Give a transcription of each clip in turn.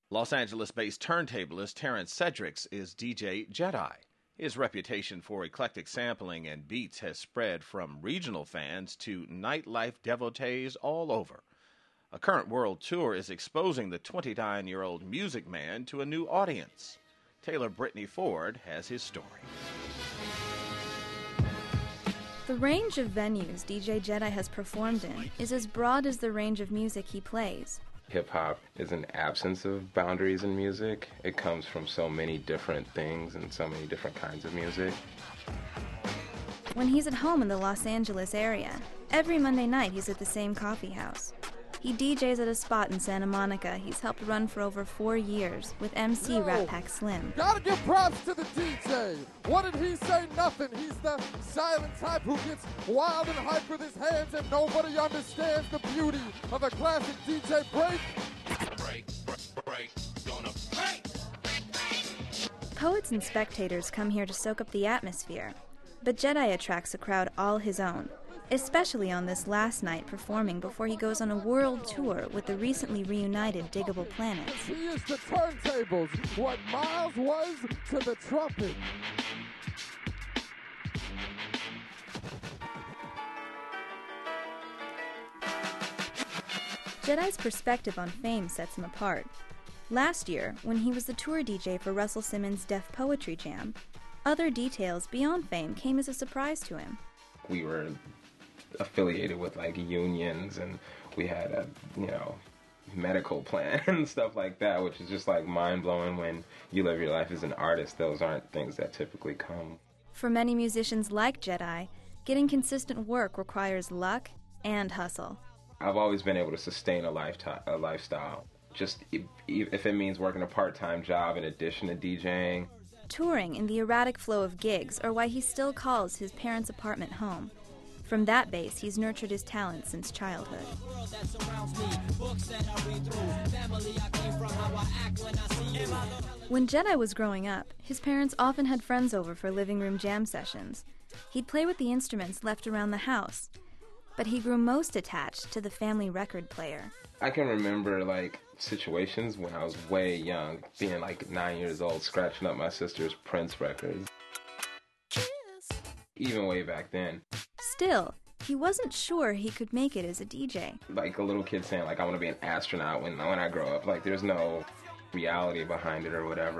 Los Angeles-based turntablist Terrence Cedricks is DJ Jedi. His reputation for eclectic sampling and beats has spread from regional fans to nightlife devotees all over. A current world tour is exposing the 29-year-old music man to a new audience. Taylor Brittany Ford has his story. The range of venues DJ Jedi has performed in is as broad as the range of music he plays. Hip-hop is an absence of boundaries in music. It comes from so many different things and so many different kinds of music. When he's at home in the Los Angeles area, every Monday night he's at the same coffee house. He DJs at a spot in Santa Monica he's helped run for over 4 years with MC Rat Pack Slim. Gotta give props to the DJ. What did he say? Nothing. He's the silent type who gets wild and hype with his hands, and nobody understands the beauty of a classic DJ break. Break, gonna break. Poets and spectators come here to soak up the atmosphere, but Jedi attracts a crowd all his own, especially on this last night performing before he goes on a world tour with the recently reunited Diggable Planets. He is the turntables, what Miles was to the trumpet. Jedi's perspective on fame sets him apart. Last year, when he was the tour DJ for Russell Simmons' Def Poetry Jam, other details beyond fame came as a surprise to him. We were affiliated with like unions, and we had a medical plan and stuff like that, which is just like mind-blowing when you live your life as an artist. Those aren't things that typically come. For many musicians like Jedi, getting consistent work requires luck and hustle. I've always been able to sustain a lifestyle, just if it means working a part-time job in addition to DJing. Touring and the erratic flow of gigs are why he still calls his parents' apartment home. From that base, he's nurtured his talent since childhood. When Jedi was growing up, his parents often had friends over for living room jam sessions. He'd play with the instruments left around the house, but he grew most attached to the family record player. I can remember like situations when I was way young, being like 9 years old, scratching up my sister's Prince records. Even way back then. Still, he wasn't sure he could make it as a DJ. Like a little kid saying, like, I want to be an astronaut when I grow up. Like, there's no reality behind it or whatever.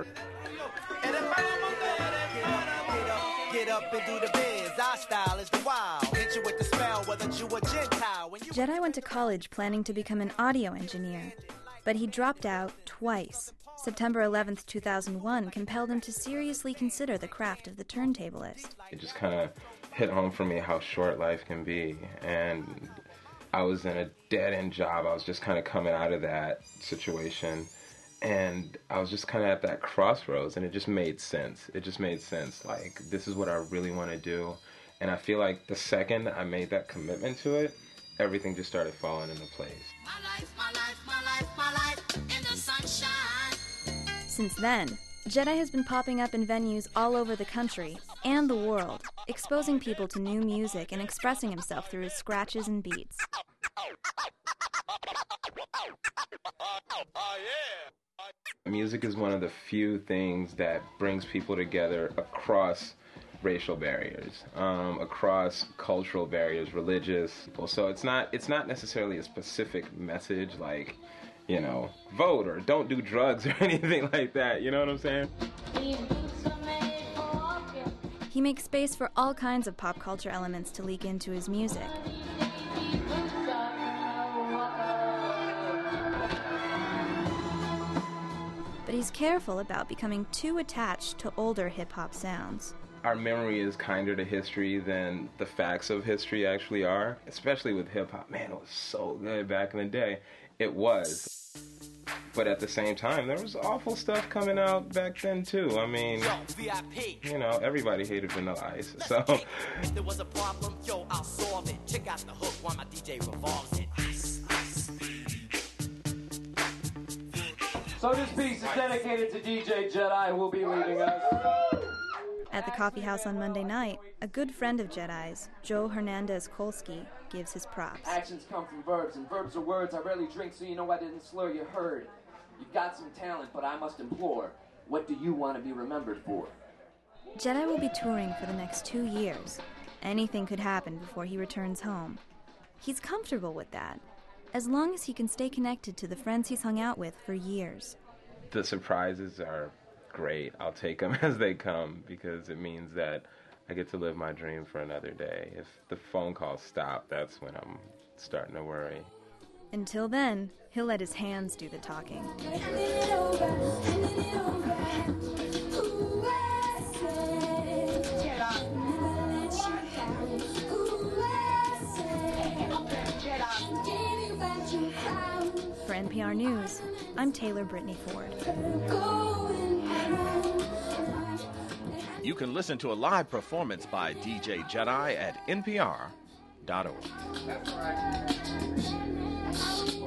Get up and do the biz. Our style is the wild. Hit you with the spell, whether you a Gentile. Jedi went to college planning to become an audio engineer, but he dropped out twice. September 11th, 2001 compelled him to seriously consider the craft of the turntablist. It just kind of hit home for me how short life can be, and I was in a dead-end job. I was just kind of coming out of that situation, and I was just kind of at that crossroads, and it just made sense. It just made sense. Like, this is what I really want to do, and I feel like the second I made that commitment to it, everything just started falling into place. My life, in the sunshine. Since then, Jedi has been popping up in venues all over the country and the world, exposing people to new music and expressing himself through his scratches and beats. Music is one of the few things that brings people together across racial barriers, across cultural barriers, religious. So it's not necessarily a specific message like, vote or don't do drugs or anything like that. You know what I'm saying? He makes space for all kinds of pop culture elements to leak into his music. But he's careful about becoming too attached to older hip-hop sounds. Our memory is kinder to history than the facts of history actually are, especially with hip-hop. Man, it was so good back in the day. It was. But at the same time, there was awful stuff coming out back then, too. I mean, everybody hated Vanilla Ice, so... If there was a problem, I'll solve it. Check out the hook while my DJ revolves it. So this piece is dedicated to DJ Jedi, who will be leaving us. At the coffee house on Monday night, a good friend of Jedi's, Joe Hernandez-Kolsky, gives his props. Actions come from verbs, and verbs are words I rarely drink, so you know I didn't slur your herd. You've got some talent, but I must implore, what do you want to be remembered for? Jedi will be touring for the next 2 years. Anything could happen before he returns home. He's comfortable with that, as long as he can stay connected to the friends he's hung out with for years. The surprises are great. I'll take them as they come because it means that I get to live my dream for another day. If the phone calls stop, that's when I'm starting to worry. Until then, he'll let his hands do the talking. For NPR News, I'm Taylor Brittany Ford. You can listen to a live performance by DJ Jedi at npr.org.